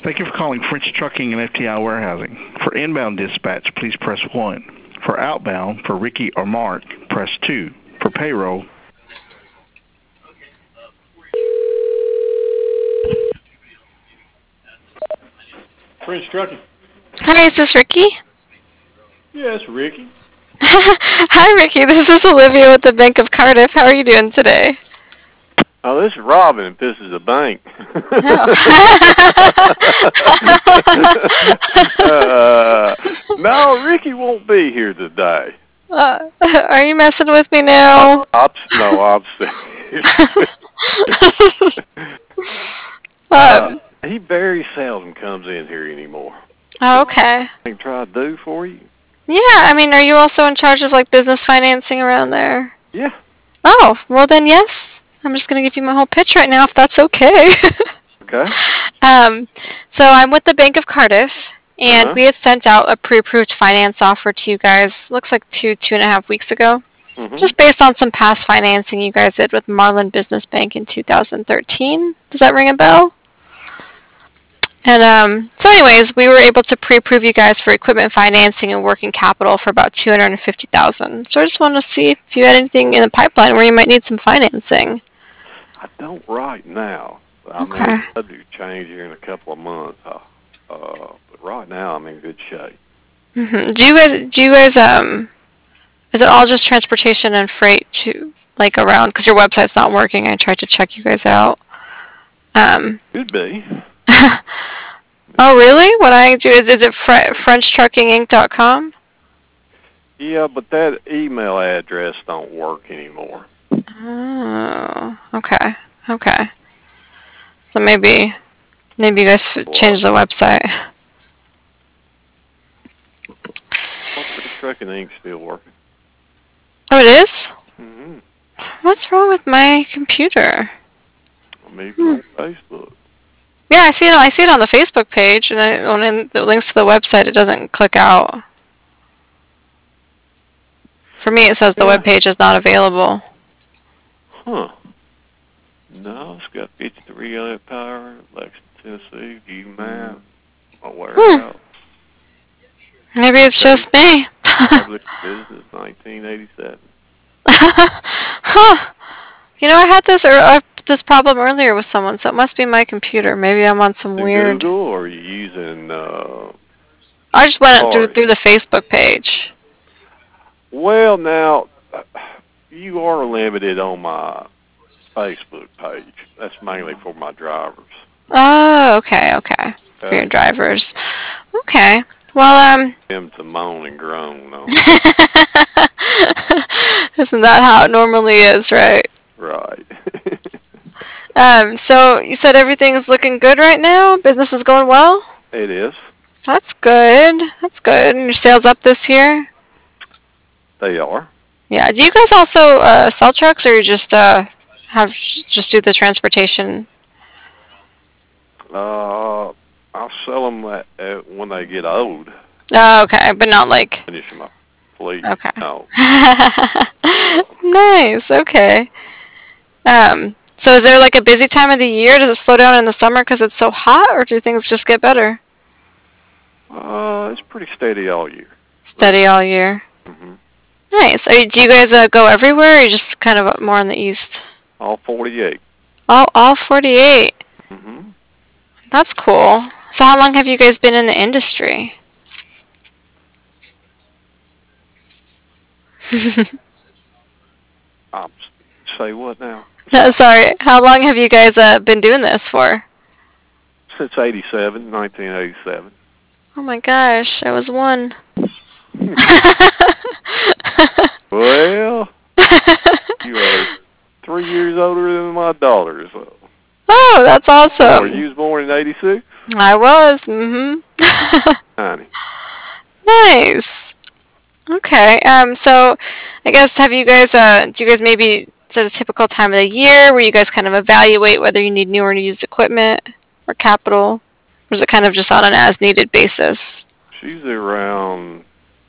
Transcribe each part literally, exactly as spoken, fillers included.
Thank you for calling French Trucking and F T I Warehousing. For inbound dispatch, please press one. For outbound, for Ricky or Mark, press two. For payroll. French Trucking. Hi, is this Ricky? Yes, Ricky. Hi, Ricky. This is Olivia with the Bank of Cardiff. How are you doing today? Oh, this is Robin. This is the bank. uh, no, Ricky won't be here today. Uh, are you messing with me now? I'm, I'm, no, I'm serious. uh, he very seldom comes in here anymore. Oh, okay. I can try to do for you. Yeah, I mean, are you also in charge of like business financing around there? Yeah. Oh, well then, yes. I'm just gonna give you my whole pitch right now, if that's okay. Okay. Um, so I'm with the Bank of Cardiff, and uh-huh. we had sent out a pre-approved finance offer to you guys. Looks like two, two and a half weeks ago. Mm-hmm. Just based on some past financing you guys did with Marlin Business Bank in two thousand thirteen. Does that ring a bell? And um, so anyways, we were able to pre-approve you guys for equipment financing and working capital for about two hundred fifty thousand dollars. So I just wanted to see if you had anything in the pipeline where you might need some financing. I don't right now. I Okay. mean, I'll do change here in a couple of months. Uh, uh, but right now, I'm in good shape. Mm-hmm. Do you guys, do you guys, um, is it all just transportation and freight to, like, around, because your website's not working. I tried to check you guys out. Um, Could be. Oh, really? What I do is, is it fre- french trucking inc dot com? Yeah, but that email address don't work anymore. Oh, okay, okay. So maybe, maybe you guys change the website. French Trucking Inc still working. Oh, it is? Mm-hmm. What's wrong with my computer? Maybe hmm. on Facebook. Yeah, I see it. I see it on the Facebook page, and I, when it links to the website, it doesn't click out. For me, it says the yeah. web page is not available. Huh. No, it's got fifty-three on it power, Lexington, Tennessee, View Map, a warehouse. Hmm. Maybe it's just me. Public business, nineteen eighty-seven. Huh. You know, I had this or uh, this problem earlier with someone, so it must be my computer. Maybe I'm on some in weird. Google, or are you using? Uh, I just went through through the Facebook page. Well, now you are limited on my Facebook page. That's mainly for my drivers. Oh, okay, okay. For your drivers. Okay. Well, um. Them to moan and groan. No. Isn't that how it normally is, right? Right. um. So you said everything's looking good right now. Business is going well. It is. That's good. That's good. And your sales up this year? They are. Yeah. Do you guys also uh, sell trucks, or you just uh have just do the transportation? Uh, I'll sell them at, at when they get old. Oh, okay, but not like finish my fleet. Okay. No. Nice. Okay. Um. So is there like a busy time of the year? Does it slow down in the summer because it's so hot, or do things just get better? Uh, it's pretty steady all year. Steady all year. Mm-hmm. Nice. Are you, do you guys uh, go everywhere, or are you just kind of more on the east? All forty-eight. All all forty-eight. Mm-hmm. That's cool. So how long have you guys been in the industry? Um, say what now? No, sorry. How long have you guys uh, been doing this for? Since eighty-seven, nineteen eighty-seven. Oh my gosh, I was one. Well, you are three years older than my daughter, so. Oh, that's awesome. Were you was born in eighty-six? I was. Mhm. Honey. Nice. Okay. Um. So, I guess have you guys? Uh. Do you guys maybe at a typical time of the year where you guys kind of evaluate whether you need new or used equipment or capital, or is it kind of just on an as-needed basis? She's around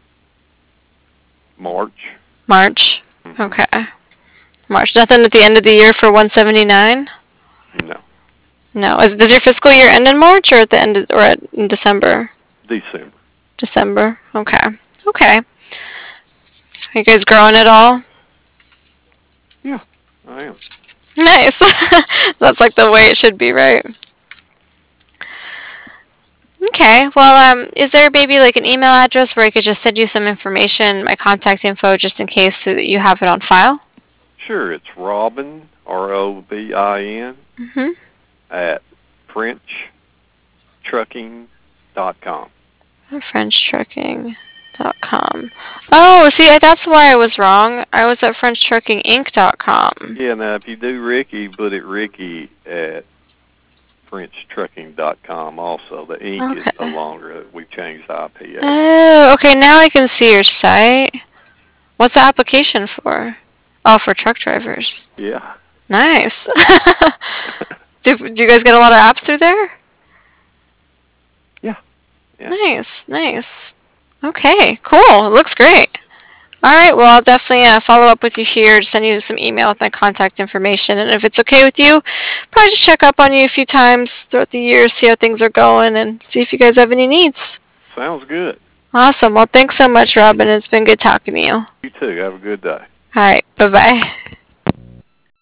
March. March. Mm-hmm. Okay. March. Nothing at the end of the year for one seventy-nine? No. No. Is, does your fiscal year end in March or at the end of, or at, in December? December. December. Okay. Okay. Are you guys growing at all? Yeah, I am. Nice. That's like the way it should be, right? Okay. Well, um, is there maybe like an email address where I could just send you some information, my contact info, just in case so that you have it on file? Sure, it's Robin, R O B I N, Mm-hmm. at French Trucking dot com. French Trucking dot com. Oh, see, that's why I was wrong. I was at French Trucking Inc dot com. Yeah, now if you do Ricky, put it Ricky at French Trucking dot com also. The ink Okay. is no longer, we've changed the I P A. Oh, okay, now I can see your site. What's the application for? Oh, for truck drivers. Yeah. Nice. do, do you guys get a lot of apps through there? Yeah. Yeah. Nice, nice. Okay, cool. It looks great. All right, well, I'll definitely uh, follow up with you here, send you some email with my contact information, and if it's okay with you, probably just check up on you a few times throughout the year, see how things are going, and see if you guys have any needs. Sounds good. Awesome. Well, thanks so much, Robin. It's been good talking to you. You too. Have a good day. All right, bye-bye.